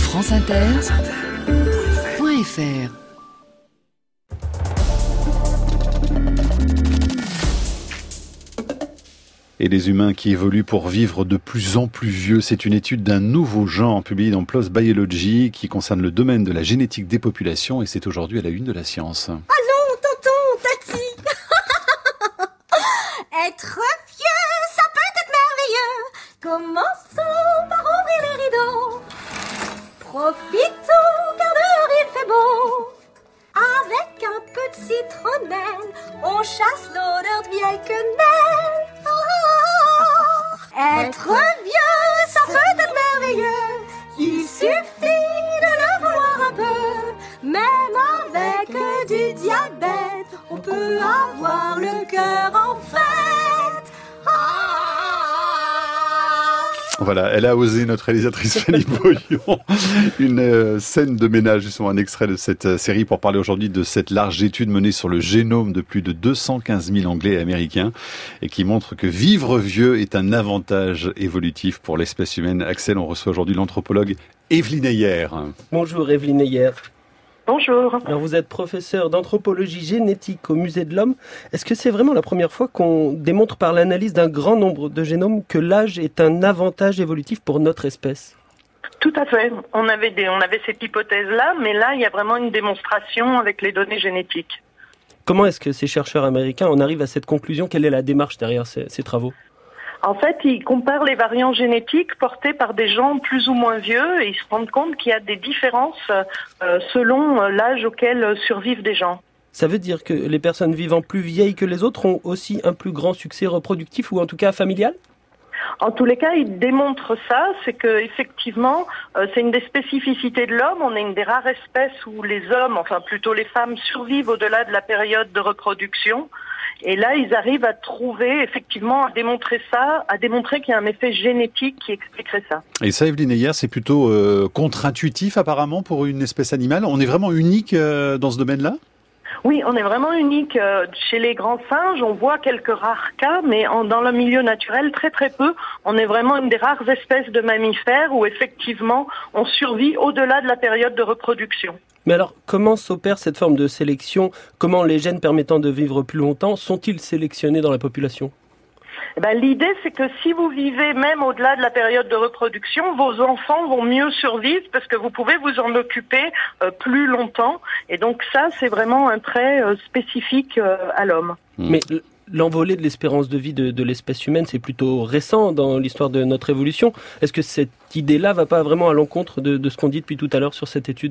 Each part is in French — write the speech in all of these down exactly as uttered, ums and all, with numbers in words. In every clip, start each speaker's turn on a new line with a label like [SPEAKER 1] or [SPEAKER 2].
[SPEAKER 1] France Inter point F R.
[SPEAKER 2] Et les humains qui évoluent pour vivre de plus en plus vieux, c'est une étude d'un nouveau genre publiée dans PLOS Biology qui concerne le domaine de la génétique des populations et c'est aujourd'hui à la une de la science.
[SPEAKER 3] Allons, tonton, tati. Être vieux, ça peut être merveilleux. Commençons par ouvrir les rideaux. Profitons car dehors il fait beau. Avec un peu de citronnelle, on chasse l'odeur de vieille quenelle. Être vieux, ça peut être merveilleux. Il suffit de le vouloir un peu. Même avec du diabète, on peut avoir le cœur en fête. Ah!
[SPEAKER 2] Voilà, elle a osé, notre réalisatrice Fanny Boyon, une euh, scène de ménage, justement un extrait de cette euh, série pour parler aujourd'hui de cette large étude menée sur le génome de plus de deux cent quinze mille Anglais et Américains et qui montre que vivre vieux est un avantage évolutif pour l'espèce humaine. Axel, on reçoit aujourd'hui l'anthropologue Evelyne Ayer.
[SPEAKER 4] Bonjour Evelyne Ayer.
[SPEAKER 5] Bonjour.
[SPEAKER 4] Alors vous êtes professeur d'anthropologie génétique au Musée de l'Homme. Est-ce que c'est vraiment la première fois qu'on démontre par l'analyse d'un grand nombre de génomes que l'âge est un avantage évolutif pour notre espèce ?
[SPEAKER 5] Tout à fait. On avait, des, on avait cette hypothèse-là, mais là, il y a vraiment une démonstration avec les données génétiques.
[SPEAKER 4] Comment est-ce que ces chercheurs américains en arrivent à cette conclusion ? Quelle est la démarche derrière ces, ces travaux ?
[SPEAKER 5] En fait, ils comparent les variants génétiques portés par des gens plus ou moins vieux et ils se rendent compte qu'il y a des différences euh, selon l'âge auquel survivent des gens.
[SPEAKER 4] Ça veut dire que les personnes vivant plus vieilles que les autres ont aussi un plus grand succès reproductif ou en tout cas familial ?
[SPEAKER 5] En tous les cas, ils démontrent ça, c'est que effectivement, euh, c'est une des spécificités de l'homme. On est une des rares espèces où les hommes, enfin plutôt les femmes, survivent au-delà de la période de reproduction. Et là, ils arrivent à trouver, effectivement, à démontrer ça, à démontrer qu'il y a un effet génétique qui expliquerait ça.
[SPEAKER 2] Et ça, Evelyne Ayer, c'est plutôt euh, contre-intuitif apparemment pour une espèce animale. On est vraiment unique euh, dans ce domaine-là ?
[SPEAKER 5] Oui, on est vraiment unique. Euh, chez les grands singes, on voit quelques rares cas, mais en, dans le milieu naturel, très très peu. On est vraiment une des rares espèces de mammifères où effectivement, on survit au-delà de la période de reproduction.
[SPEAKER 4] Mais alors, comment s'opère cette forme de sélection ? Comment les gènes permettant de vivre plus longtemps sont-ils sélectionnés dans la population ?
[SPEAKER 5] Eh ben, l'idée, c'est que si vous vivez même au-delà de la période de reproduction, vos enfants vont mieux survivre parce que vous pouvez vous en occuper euh, plus longtemps. Et donc ça, c'est vraiment un trait euh, spécifique euh, à l'homme.
[SPEAKER 4] Mais l'envolée de l'espérance de vie de, de l'espèce humaine, c'est plutôt récent dans l'histoire de notre évolution. Est-ce que cette idée-là va pas vraiment à l'encontre de, de ce qu'on dit depuis tout à l'heure sur cette étude ?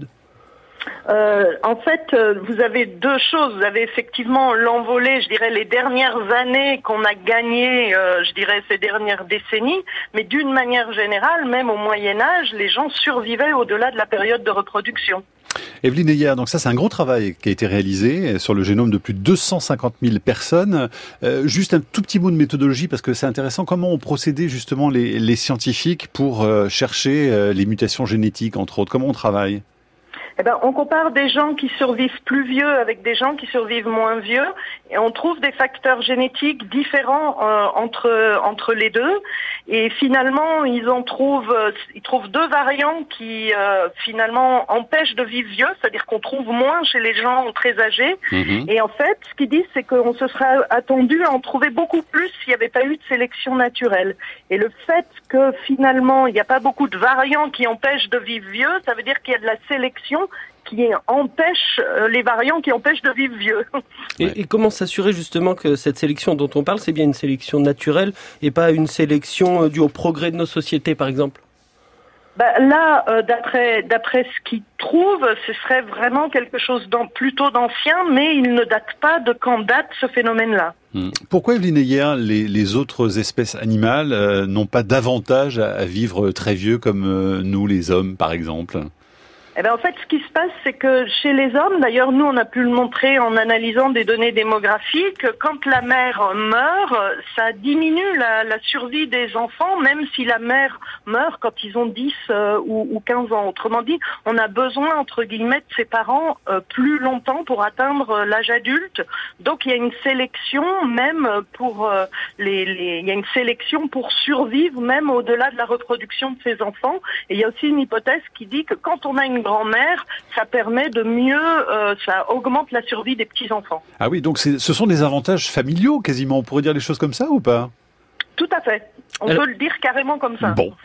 [SPEAKER 5] Euh, en fait, euh, vous avez deux choses. Vous avez effectivement l'envolée, je dirais, les dernières années qu'on a gagnées, euh, je dirais, ces dernières décennies. Mais d'une manière générale, même au Moyen-Âge, les gens survivaient au-delà de la période de reproduction.
[SPEAKER 2] Evelyne Ayer, donc ça c'est un gros travail qui a été réalisé sur le génome de plus de deux cent cinquante mille personnes. Euh, juste un tout petit bout de méthodologie parce que c'est intéressant. Comment ont procédé justement les, les scientifiques pour euh, chercher euh, les mutations génétiques, entre autres ? Comment on travaille ?
[SPEAKER 5] Eh ben, on compare des gens qui survivent plus vieux avec des gens qui survivent moins vieux et on trouve des facteurs génétiques différents euh, entre entre les deux et finalement ils en trouvent ils trouvent deux variants qui euh, finalement empêchent de vivre vieux, c'est-à-dire qu'on trouve moins chez les gens très âgés. Mmh. Et en fait, ce qu'ils disent, c'est qu'on se serait attendu à en trouver beaucoup plus s'il n'y avait pas eu de sélection naturelle. Et le fait que finalement il n'y a pas beaucoup de variants qui empêchent de vivre vieux, ça veut dire qu'il y a de la sélection qui empêche euh, les variants qui empêchent de vivre vieux.
[SPEAKER 4] Et, et comment s'assurer justement que cette sélection dont on parle, c'est bien une sélection naturelle et pas une sélection euh, due au progrès de nos sociétés, par exemple ?
[SPEAKER 5] Bah, là, euh, d'après d'après ce qu'ils trouvent, ce serait vraiment quelque chose d'en, plutôt d'ancien, mais il ne date pas de quand date ce phénomène-là.
[SPEAKER 2] Hum. Pourquoi, Evelyne Ayer, les, les autres espèces animales euh, n'ont pas davantage à, à vivre très vieux comme euh, nous, les hommes, par exemple ?
[SPEAKER 5] Eh ben, en fait, ce qui se passe, c'est que chez les hommes, d'ailleurs, nous, on a pu le montrer en analysant des données démographiques, quand la mère meurt, ça diminue la, la survie des enfants, même si la mère meurt quand ils ont dix euh, ou, ou quinze ans. Autrement dit, on a besoin, entre guillemets, de ses parents euh, plus longtemps pour atteindre euh, l'âge adulte. Donc, il y a une sélection, même pour euh, les, les, il y a une sélection pour survivre, même au-delà de la reproduction de ses enfants. Et il y a aussi une hypothèse qui dit que quand on a une grand-mère, ça permet de mieux, euh, ça augmente la survie des petits-enfants.
[SPEAKER 2] Ah oui, donc c'est, ce sont des avantages familiaux quasiment, on pourrait dire les choses comme ça ou pas ?
[SPEAKER 5] Tout à fait. On Alors, peut le dire carrément comme ça.
[SPEAKER 2] Bon.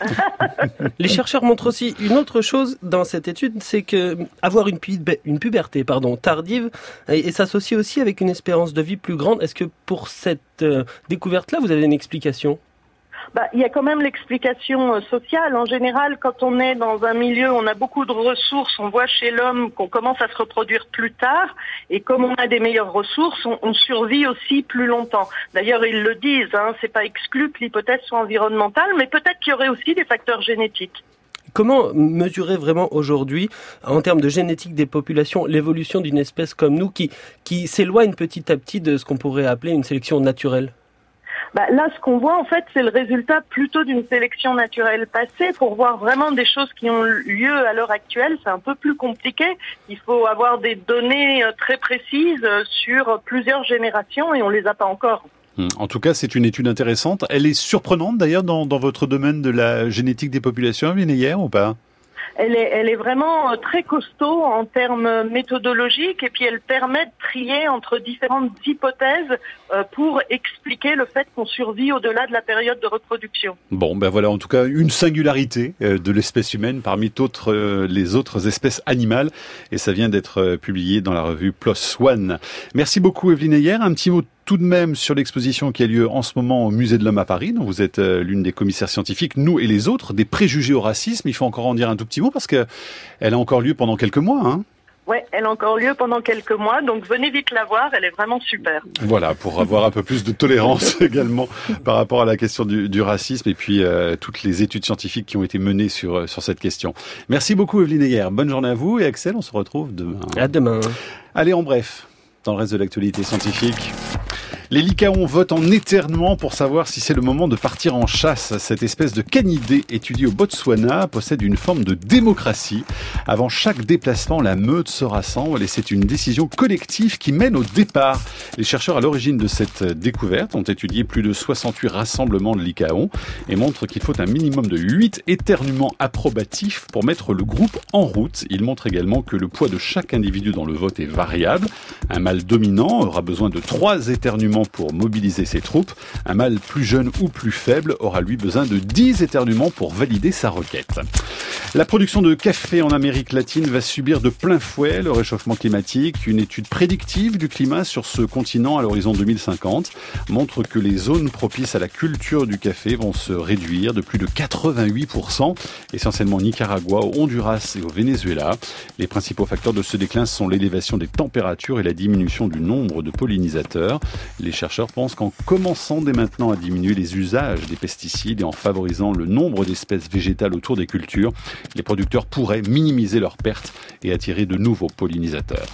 [SPEAKER 4] Les chercheurs montrent aussi une autre chose dans cette étude, c'est que avoir une, pub- une puberté pardon, tardive et, et s'associe aussi avec une espérance de vie plus grande. Est-ce que pour cette euh, découverte-là, vous avez une explication ?
[SPEAKER 5] Bah, il y a quand même l'explication sociale. En général, quand on est dans un milieu où on a beaucoup de ressources, on voit chez l'homme qu'on commence à se reproduire plus tard. Et comme on a des meilleures ressources, on, on survit aussi plus longtemps. D'ailleurs, ils le disent, hein, c'est pas exclu que l'hypothèse soit environnementale, mais peut-être qu'il y aurait aussi des facteurs génétiques.
[SPEAKER 4] Comment mesurer vraiment aujourd'hui, en termes de génétique des populations, l'évolution d'une espèce comme nous qui, qui s'éloigne petit à petit de ce qu'on pourrait appeler une sélection naturelle ?
[SPEAKER 5] Bah, là, ce qu'on voit, en fait, c'est le résultat plutôt d'une sélection naturelle passée. Pour voir vraiment des choses qui ont lieu à l'heure actuelle, c'est un peu plus compliqué. Il faut avoir des données très précises sur plusieurs générations et on les a pas encore.
[SPEAKER 2] En tout cas, c'est une étude intéressante. Elle est surprenante, d'ailleurs, dans, dans votre domaine de la génétique des populations, Vineyer, ou pas ?
[SPEAKER 5] Elle est, elle est vraiment très costaud en termes méthodologiques et puis elle permet de trier entre différentes hypothèses euh, pour expliquer le fait qu'on survit au-delà de la période de reproduction.
[SPEAKER 2] Bon, ben voilà, en tout cas, une singularité euh, de l'espèce humaine parmi d'autres, euh, les autres espèces animales et ça vient d'être euh, publié dans la revue PLOS ONE. Merci beaucoup, Evelyne Heyer. Un petit mot tout de même sur l'exposition qui a lieu en ce moment au Musée de l'Homme à Paris, dont vous êtes euh, l'une des commissaires scientifiques, nous et les autres, des préjugés au racisme. Il faut encore en dire un tout petit mot parce que elle a encore lieu pendant quelques mois, hein.
[SPEAKER 5] Ouais, elle a encore lieu pendant quelques mois, donc venez vite la voir, elle est vraiment super.
[SPEAKER 2] Voilà, pour avoir un peu plus de tolérance également par rapport à la question du, du racisme et puis euh, toutes les études scientifiques qui ont été menées sur, sur cette question. Merci beaucoup Evelyne Heyer, bonne journée à vous et Axel, on se retrouve demain.
[SPEAKER 4] À demain.
[SPEAKER 2] Allez, en bref, dans le reste de l'actualité scientifique. Les lycaons votent en éternuant pour savoir si c'est le moment de partir en chasse. Cette espèce de canidé étudiée au Botswana possède une forme de démocratie. Avant chaque déplacement, la meute se rassemble et c'est une décision collective qui mène au départ. Les chercheurs à l'origine de cette découverte ont étudié plus de soixante-huit rassemblements de lycaons et montrent qu'il faut un minimum de huit éternuements approbatifs pour mettre le groupe en route. Ils montrent également que le poids de chaque individu dans le vote est variable. Un mâle dominant aura besoin de trois éternuements pour mobiliser ses troupes. Un mâle plus jeune ou plus faible aura lui besoin de dix éternuements pour valider sa requête. La production de café en Amérique latine va subir de plein fouet le réchauffement climatique. Une étude prédictive du climat sur ce continent à l'horizon deux mille cinquante montre que les zones propices à la culture du café vont se réduire de plus de quatre-vingt-huit pour cent, essentiellement au Nicaragua, au Honduras et au Venezuela. Les principaux facteurs de ce déclin sont l'élévation des températures et la diminution du nombre de pollinisateurs. Les chercheurs pensent qu'en commençant dès maintenant à diminuer les usages des pesticides et en favorisant le nombre d'espèces végétales autour des cultures, les producteurs pourraient minimiser leurs pertes et attirer de nouveaux pollinisateurs.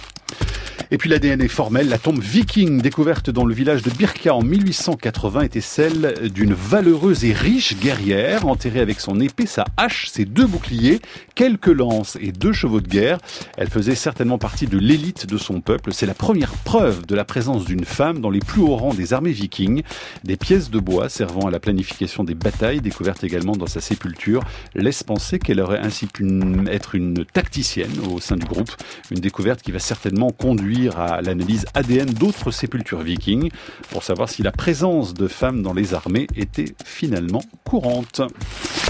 [SPEAKER 2] Et puis l'A D N est formel, la tombe viking découverte dans le village de Birka en mille huit cent quatre-vingts était celle d'une valeureuse et riche guerrière, enterrée avec son épée, sa hache, ses deux boucliers, quelques lances et deux chevaux de guerre. Elle faisait certainement partie de l'élite de son peuple. C'est la première preuve de la présence d'une femme dans les plus hauts rangs des armées vikings. Des pièces de bois servant à la planification des batailles, découvertes également dans sa sépulture, laissent penser qu'elle aurait ainsi pu être une tacticienne au sein du groupe. Une découverte qui va certainement conduire à l'analyse A D N d'autres sépultures vikings pour savoir si la présence de femmes dans les armées était finalement courante.